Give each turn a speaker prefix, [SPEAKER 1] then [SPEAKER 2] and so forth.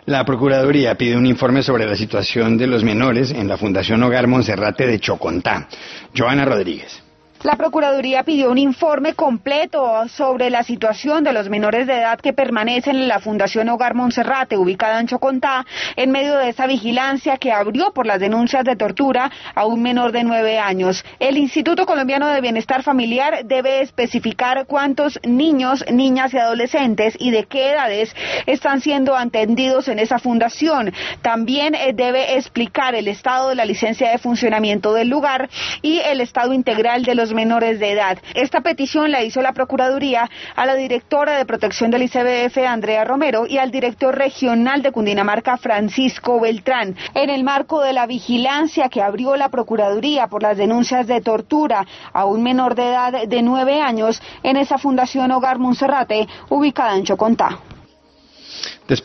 [SPEAKER 1] La Procuraduría pide un informe sobre la situación de los menores en la Fundación Hogar Monserrate de Chocontá. Joana Rodríguez.
[SPEAKER 2] La Procuraduría pidió un informe completo sobre la situación de los menores de edad que permanecen en la Fundación Hogar Monserrate, ubicada en Chocontá, en medio de esa vigilancia que abrió por las denuncias de tortura a un menor de 9 años. El Instituto Colombiano de Bienestar Familiar debe especificar cuántos niños, niñas y adolescentes y de qué edades están siendo atendidos en esa fundación. También debe explicar el estado de la licencia de funcionamiento del lugar y el estado integral de los menores de edad. Esta petición la hizo la Procuraduría a la directora de Protección del ICBF, Andrea Romero, y al director regional de Cundinamarca, Francisco Beltrán, en el marco de la vigilancia que abrió la Procuraduría por las denuncias de tortura a un menor de edad de 9 años en esa Fundación Hogar Monserrate, ubicada en Chocontá.